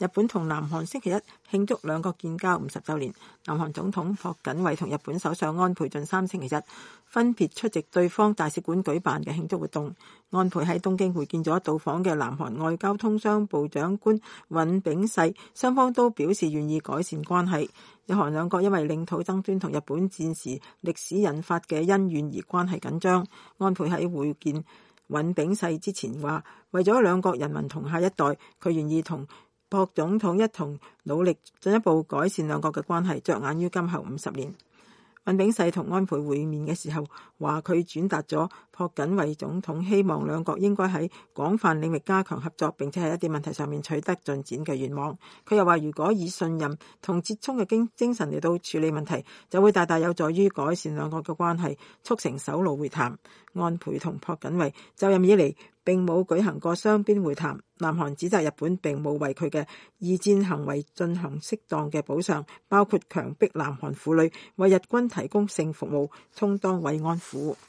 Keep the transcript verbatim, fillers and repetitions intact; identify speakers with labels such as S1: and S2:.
S1: 日本同南韓星期一慶祝兩國建交五十週年。南韓總統朴槿惠同日本首相安倍晉三星期一分別出席對方大使館舉辦嘅慶祝活動。安倍喺東京會見咗到訪嘅南韓外交通商部長官尹炳世，雙方都表示願意改善關係。日韓兩國因為領土爭端同日本戰時歷史引發嘅恩怨而關係緊張。安倍喺會見尹炳世之前話，為咗兩國人民同下一代，佢願意同朴總統一同努力進一步改善兩國嘅關係，着眼於今後五十年。尹炳世同安倍會面嘅時候話，佢轉達咗朴槿惠總統希望兩國應該喺廣泛領域加強合作，並且喺一啲問題上面取得進展嘅願望。佢又話，如果以信任同折衷嘅精精神嚟到處理問題，就會大大有助於改善兩國嘅關係，促成首腦會談。安倍同朴槿惠就任以嚟並冇舉行過雙邊會談。南韓指責日本並冇為佢嘅二戰行為進行適當嘅補償，包括強迫南韓婦女為日軍提供性服務，充當慰安婦。